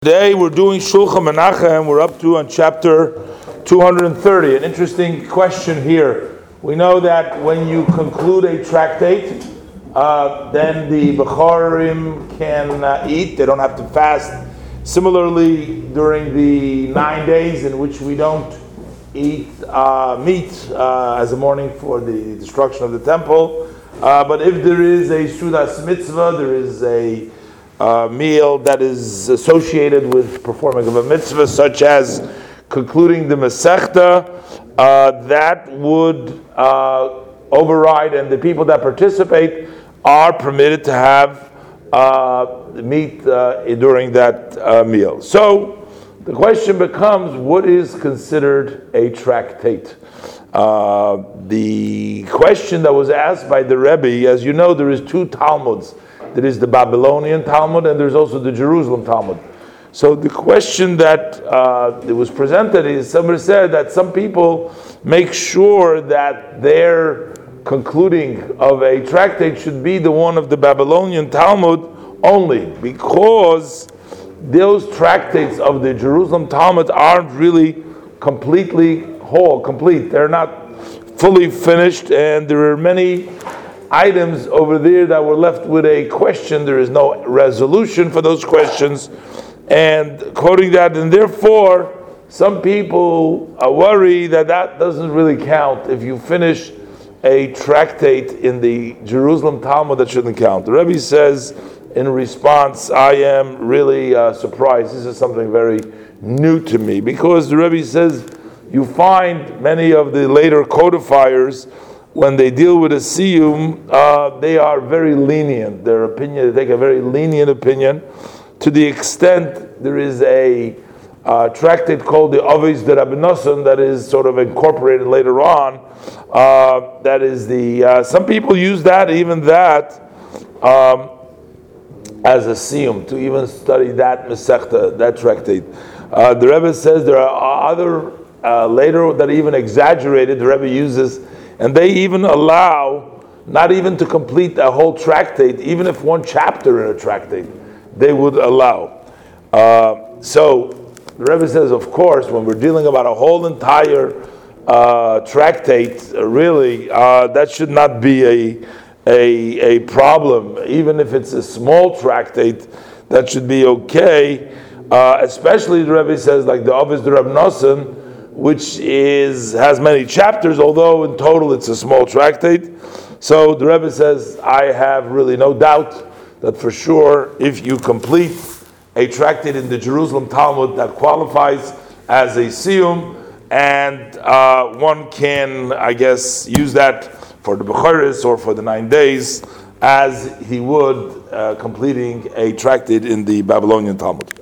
Today we're doing Shulchan Menachem. We're up to on chapter 230. An interesting question here. We know that when you conclude a tractate, then the Bechorim can eat. They don't have to fast. Similarly, during the 9 days in which we don't eat meat as a mourning for the destruction of the temple. But if there is a Sudas Mitzvah, there is a meal that is associated with performing of a mitzvah, such as concluding the Masechta, that would override, and the people that participate are permitted to have meat during that meal. So the question becomes, what is considered a tractate? The question that was asked by the Rebbe, as you know, there is two Talmuds. There is the Babylonian Talmud and there's also the Jerusalem Talmud. So the question that it was presented is, somebody said that some people make sure that their concluding of a tractate should be the one of the Babylonian Talmud only, because those tractates of the Jerusalem Talmud aren't really completely complete. They're not fully finished, and there are many items over there that were left with a question. There is no resolution for those questions, and quoting that, and therefore some people worry that that doesn't really count. If you finish a tractate in the Jerusalem Talmud, that shouldn't count. The Rebbe says in response, I am really surprised. This is something very new to me, because the Rebbe says you find many of the later codifiers, when they deal with a siyum, they are very lenient. Their opinion, they take a very lenient opinion, to the extent there is a tractate called the Ovis de Rabbi Nosson that is sort of incorporated later on. That is the some people use that, even that, as a siyum, to even study that Masechta, that tractate. The Rebbe says there are other later that even exaggerated. The Rebbe uses. And they even allow not even to complete a whole tractate, even if one chapter in a tractate, they would allow. So the Rebbe says, of course, when we're dealing about a whole entire tractate, really, that should not be a problem. Even if it's a small tractate, that should be okay. Especially the Rebbe says, like the Ovis de Rabbi Nosson, which has many chapters, although in total it's a small tractate. So the Rebbe says, I have really no doubt that for sure, if you complete a tractate in the Jerusalem Talmud, that qualifies as a siyum, and one can, I guess, use that for the Bechoros or for the 9 days, as he would completing a tractate in the Babylonian Talmud.